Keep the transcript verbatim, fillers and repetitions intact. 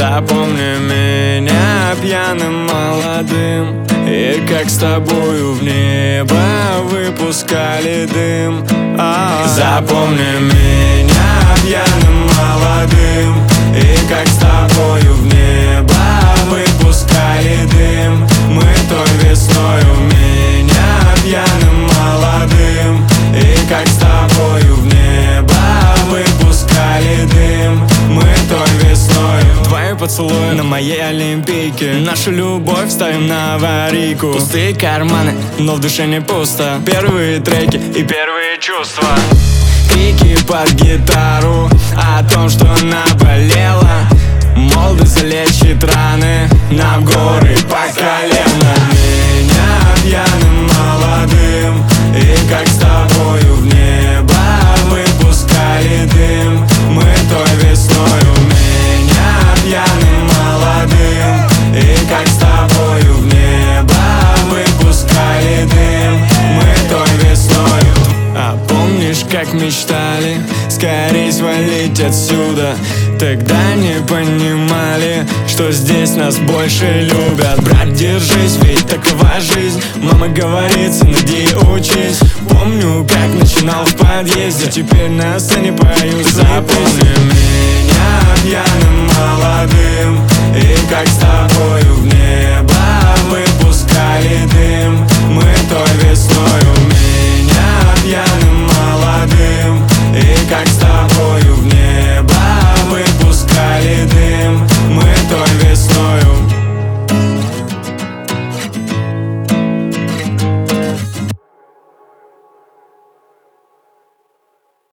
Запомни меня пьяным молодым, и как с тобою в небо выпускали дым. а -а -а. Запомни меня пьяным молодым, и как с тобою в небо выпускали дым. Мы той весною меня пьяным молодым, и как с тобою в небо выпускали дым. Мы той весною. Твои поцелуи на моей олимпийке, нашу любовь ставим на аварийку. Пустые карманы, но в душе не пусто. Первые треки и первые чувства. Крики под гитару о том, что наболело. Молодость залечит раны, нам горы по колено. Меня пьяным молодым, и как с тобою в небо выпускали дым. Мы той весною. Меня пьяным молодым, и как с тобою в небо выпускали дым. Мы той весною. А помнишь, как мечтали скорей свалить отсюда? Тогда не понимали, что здесь нас больше любят. Брат, держись, ведь такова жизнь. Мама говорит, сын, иди учись. Помню, как начинал в подъезде, теперь на сцене пою. Запомни меня пьяным молодым, и как с тобою в небо выпускали дым. Мы той весною. Меня пьяным молодым,